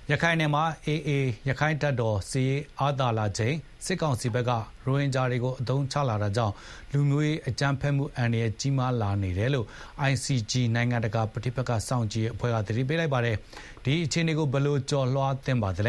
ရခိုင်နယ်မှာ AA ရခိုင်တပ်တော်စီအားသာလာချိန်စစ်ကောင်စီဘက်ကရိုဟင်ဂျာတွေကိုအသုံးချလာတာကြောင့်လူမျိုးရေးအကြမ်းဖက်မှုအန္တရာယ်ကြီးမားလာနေတယ်လို့ ICG နိုင်ငံတကာပဋိပက္ခစောင့်ကြည့်အဖွဲ့ကသတိပေးလိုက်ပါတယ်။ဒီအခြေအနေကိုဘယ်လိုကျော်လွှားသင့်ပါသလဲ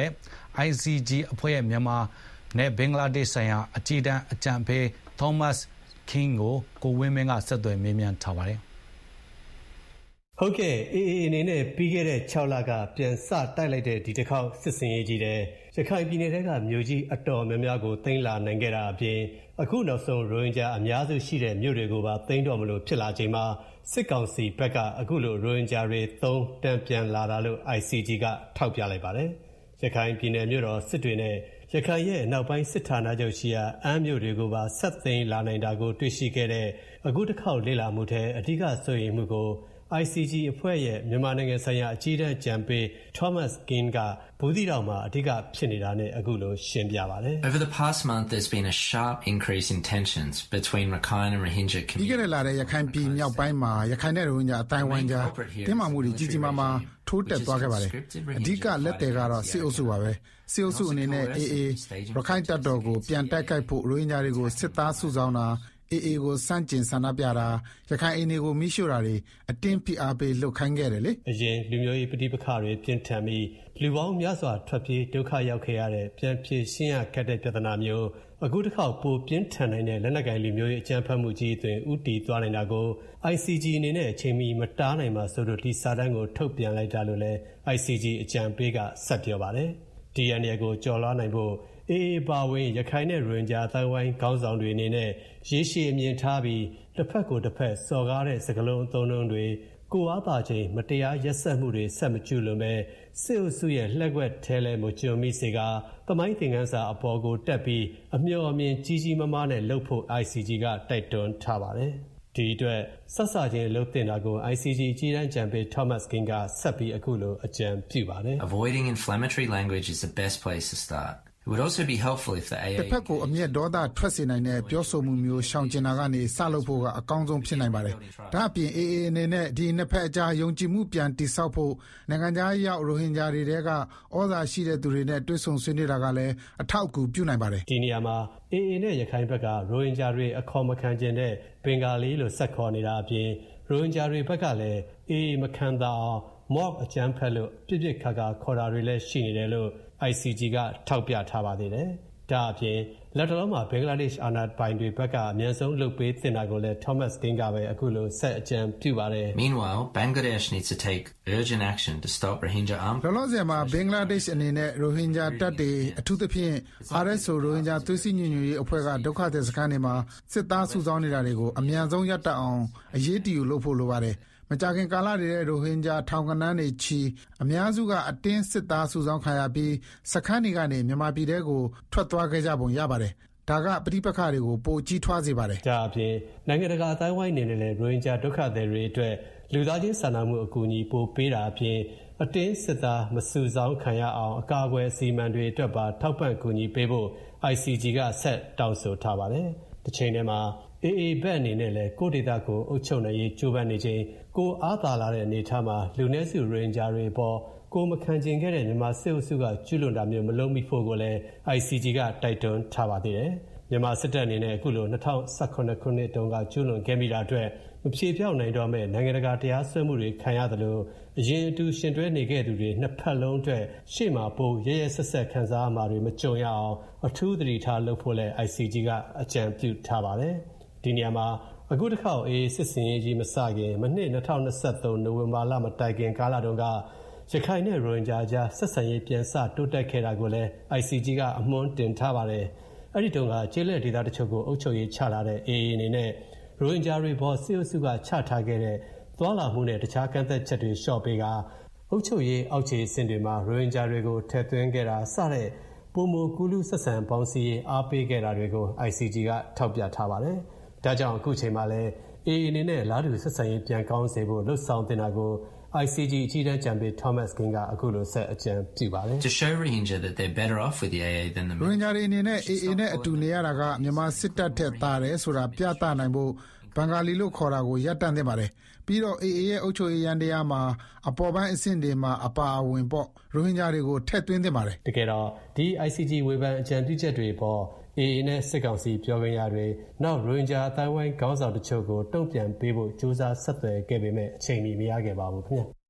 ICG အဖွဲ့ရဲ့မြန်မာနဲ့ဘင်္ဂလားဒေ့ရှ်ဆိုင်ရာအကြီးတန်းအကြံပေး Thomas King ကိုဝင်းမင်းကဆက်သွယ်မေးမြန်းထားပါတယ်။ဟုတ်ကဲ့ AA အနေနဲ့ပြီးခဲ့တဲ့6လကပြန်စတိုက်လိုက်တဲ့ဒီတစ်ခေါက်စစ်စင်ရေးကြီးတဲ့ရခိုင်ပြည်နယ်ကမြို့ကြီးအတော်များများကိုသိမ်းလာနိုင်ခဲ့တာအပြင်အခုနောက်ဆုံးရိုဟင်ဂျာအများစုရှိတဲ့မြို့တွေကိုပါသိမ်းတော့မလို့ဖြစ်လာချိန်မှာစစ်ကောင်စီဘက်ကအခုလိုရိုဟင်ဂျာတွေသုံးတန်ပြန်လာတာလို့ ICG ကထောက်ပြလိုက်ပါတယ်။ရခိုင်ပြည်နယ်မြို့တော်စစ်တွေနဲ့ရခိုင်ရဲ့နောက်ပိုင်းစစ်ဌာနချုပ်ရှိရာအမ်းမြို့တွေကိုပါဆက်သိမ်းလာနိုင်တာကိုတွေ့ရှိခဲ့တဲ့အခုတစ်ခေါက်လေ့လာမှုထဲအဓိကစိုးရိမ်မှုကိုICG အဖွဲ့ရဲ့မြန်မာနိုင်ငံဆိုင်ရာအကြီးတန်းကြံပေး Thomas King ကဘူးသီးတောင်မှာအဓိကဖြစ်နေတာနဲ့အခုလိုရှင်းပြပါတယ်။ Over the past month there's been a sharp increase in tensions between Rakhine and Rohingya communities. ဒီကနေ့လာတဲ့ရခိုင်ပြည်မြောက်ပိုင်းမှာရခိုင်နဲ့ရိုဟင်ဂျာအတိုင်းဝိုင်းကြားတင်းမာမှုတွေကြီးကြီးမားမားထိုးတက်သွားခဲ့ပါတယ်။အဓိကလက်တွေကတော့စစ်အုပ်စုပါပဲ။စစ်အုပ်စုအနေနဲ့ AA ရခိုင်တပ်တော်ကိုပြန်တိုက်ခိုက်ဖို့ရိုဟင်ဂျာတွေကိုစစ်သားစုဆောင်းတာAA ကိုစန့်ကျင်ဆန္ဒပြတာရခိုင်အိမ်တွေကိုမိရှို့တာတွေအတင်းဖိအားပေးလှုပ်ခိုင်းခဲ့တယ်လေအရင်လူမျိုးရေးပဋိပက္ခတွေပြင်းထန်ပြီးလူပေါင်းများစွာထွက်ပြေးဒုက္ခရောက်ခဲ့ရတဲ့ပြန်ဖြေရှင်းရခက်တဲ့ပြဿနာမျိုးအခုတစ်ခေါက်ပိုပြင်းထန်နိုင်တဲ့လက်နက်ကိုင်လူမျိုးရေးအကြမ်းဖက်မှုကြီးအတွင်းဥတီသွားနိုင်တာကို ICG အနေနဲ့အချိန်မီမတားနိုင်မှာဆိုလို့ဒီစာတမ်းကိုထုတ်ပြန်လိုက်တာလို့လည်း ICG အကြံပေးကဆက်ပြောပါတယ်ဒီအနေကိုကြော်လွှားနိုင်ဖို့AA ပါဝင်ရခိုင်နဲ့ရိုဟင်ဂျာတိုင်းဝိုင်းခေါင်းဆောင်တွေအနေနဲ့ရေရှည်အမြင်ထားပြီးတစ်ဖက်ကိုတစ်ဖက်စော်ကားတဲ့စကားလုံးအသုံးအနှုန်းတွေကိုအားပါချိန်မတရားရက်စက်မှုတွေဆက်မကျူလွန်ပဲစစ်အုပ်စုရဲ့လှက်ွက်ထဲလဲမကျွံမိစေကသမိုင်းသင်ခန်းစာအပေါ်ကိုတက်ပြီးအမျှော်အမြင်ကြီးကြီးမားမားနဲ့လှုပ်ဖို့ ICG ကတိုက်တွန်းထားပါတယ်ဒီအတွက်ဆက်စချင်းလှုပ်တင်တာကို ICG ကြီးတန်းကြံပေး Thomas King ကဆက်ပြီးအခုလိုအကြံပြုပါတယ် Avoiding inflammatory language is the best place to start It would also be helpful if the AA တစ်ဖက်ကိုအမျက်ဒေါသထွက်စေနိုင်တဲ့ပြောဆိုမှုမျိုးရှောင်ကျဉ်တာကနေစလုပ်ဖို့ကအကောင်းဆုံးဖြစ်နိုင်ပါတယ်။ဒါအပြင် AA အနေနဲ့ဒီနှစ်ဖက်အကြားယုံကြည်မှုပြန်တည်ဆောက်ဖို့နိုင်ငံခြားရောက်ရိုဟင်ဂျာတွေကဩဇာရှိတဲ့သူတွေနဲ့တွေ့ဆုံဆွေးနွေးတာကလည်းအထောက်အကူပြုနိုင်ပါတယ်။ဒီနေရာမှာ AA နဲ့ရခိုင်ဘက်ကရိုဟင်ဂျာတွေအခေါ်မခံကျင်တဲ့ဘင်္ဂါလီလို့ဆက်ခေါ်နေတာအပြင်ရိုဟင်ဂျာတွေဘက်ကလည်း AA မခံတာအောင်မော့အကြမ်းဖက်လို့ပြစ်ပြစ်ခါခါခေါ်တာတွေလည်းရှိနေတယ်လို့ICG ကထောက်ပြထားပါသေးတယ်။ဒါအပြင်လက်တော်မှာဘင်္ဂလားဒေ့ရှ်အာဏာပိုင်တွေဘက်ကအများဆုံးလုပ်ပေးတင်တာကိုလည်း Thomas King ကပဲအခုလိုဆက်အကြံပြုပါတယ်။ Meanwhile, Bangladesh needs to take urgent action to stop Rohingya armed. လောလောဆယ်မှာဘင်္ဂလားဒေ့ရှ်အနေနဲ့ရိုဟင်ဂျာတပ်တွေအထူးသဖြင့် RSO ရိုဟင်ဂျာသွေးစည်းညီညွတ်ရေးအဖွဲ့ကဒုက္ခသည်စခန်းတွေမှာစစ်သားစုဆောင်းနေတာတွေကိုအမြန်ဆုံးရပ်တန့်အောင်အရေးတယူလုပ်ဖို့လိုပါတယ်။မကြာခင်ကာလတွေတဲ့ရိုဟင်ဂျာထောင်ကနန်းတွေချီအများစုကအတင်းစစ်သားစုဆောင်းခံရပြီးစခန်းတွေကနေမြန်မာပြည်ထဲကိုထွက်သွားခဲ့ကြပုံရပါတယ်။ဒါကပဋိပက္ခတွေကိုပိုကြီးထွားစေပါတယ်။ဒါအပြင်နိုင်ငံတကာအတိုင်းဝိုင်းနေနဲ့ရိုဟင်ဂျာဒုက္ခသည်တွေအတွက်လူသားချင်းစာနာမှုအကူအညီပိုပေးတာအပြင်အတင်းစစ်သားမစုဆောင်းခံရအောင်အကာအကွယ်အစီအမံတွေအတွက်ပါထောက်ပံ့ကူညီပေးဖို့ ICG ကဆက်တောင်းဆိုထားပါတယ်။တစ်ချိန်တည်းမှာAA ဘက်အနေနဲ့လည်းကိုဒေတာကိုအုပ်ချုပ်နိုင်ရေးကြိုးပမ်းနေချိန်ကိုအားသာလာတဲ့အနေအထားမှာလူနည်းစုရိုဟင်ဂျာတွေပေါ်ကိုမခံကျင်ခဲ့တဲ့မြန်မာစစ်အုပ်စုကကျူးလွန်တာမျိုးမလုပ်မိဖို့ကိုလည်း ICG ကတိုက်တွန်းထားပါသေးတယ်။မြန်မာစစ်တပ်အနေနဲ့အခုလို2018ခုနှစ်တုန်းကကျူးလွန်ခဲ့မိတာအတွက်မဖြေပြောင်းနိုင်တော့မဲ့နိုင်ငံတကာတရားစွဲမှုတွေခံရသလိုအရင်အတူရှင်တွဲနေခဲ့သူတွေနှစ်ဖက်လုံးအတွက်ရှေ့မှာပိုရဲရဲဆက်ဆက်ခံစားမှာတွေမကြုံရအောင်အထူးသတိထားလုပ်ဖို့လည်း ICG ကအကြံပြုထားပါတယ်။ဒီနေရာမှာအခုတစ်ခေါက်စစ်စင်ရေးကြီးမစခင်မနှစ်2023နိုဝင်ဘာလမတိုင်ခင်ကာလတုန်းကရခိုင်နဲ့ရိုဟင်ဂျာကြားဆက်ဆံရေးပြန်စတိုးတက်ခဲ့တာကိုလည်း ICG ကအမွှန်းတင်ထားပါတယ်။အဲ့ဒီတုန်းကကျေးလက်ဒေသတချို့ကိုအုပ်ချုပ်ရေးချလာတဲ့ AA အနေနဲ့ရိုဟင်ဂျာတွေပေါ်စစ်အုပ်စုကချထားခဲ့တဲ့သွားလာမှုနဲ့တခြားကန့်သက်ချက်တွေလျှော့ပေးကအုပ်ချုပ်ရေးအောက်ခြေအဆင့်တွေမှာရိုဟင်ဂျာတွေကိုထည့်သွင်းခဲ့တာစတဲ့ပုံမကူလူဆက်ဆံပေါင်းစည်းရေးအားပေးခဲ့တာတွေကို ICG ကထောက်ပြထားပါတယ်။ဒါကြောင့်အခုချိန်မှာလည်း AA အနေနဲ့လားတူဆက်ဆံရေးပြန်ကောင်းစေဖို့လှုပ်ဆောင်တင်တာကို ICG အကြီးတန်းကြံပေး Thomas King ကအခုလိုဆက်အကြံပြုပါတယ်။ To show Rohingya that they're better off with the AA than the ရိုဟင်ဂျာတွေအနေနဲ့ AA နဲ့အတူနေရတာကမြန်မာစစ်တပ်ထက်သာတယ်ဆိုတာပြသနိုင်ဖို့ဘင်္ဂါလီလို့ခေါ်တာကိုရပ်တန့်သင့်ပါတယ်ပြီးတော့ AA ရဲ့အုပ်ချုပ်ရေးယန္တရားမှာအပေါ်ပိုင်းအဆင့်တွေမှာအပါအဝင်ပေါ့ရိုဟင်ဂျာတွေကိုထည့်သွင်းသင့်ပါတယ်တကယ်တော့ဒီ ICG ဝေဖန်အကြံပြုချက်တွေပေါ် AA နဲ့စစ်ကောင်စီပြောခွင့်ရတွေနောက်ရိုဟင်ဂျာအတိုင်းဝိုင်းခေါင်းဆောင်တချို့ကိုတုံ့ပြန်ပေးဖို့ကြိုးစားဆက်သွယ်ခဲ့ပေမဲ့အချိန်မီမရခဲ့ပါဘူးခင်ဗျ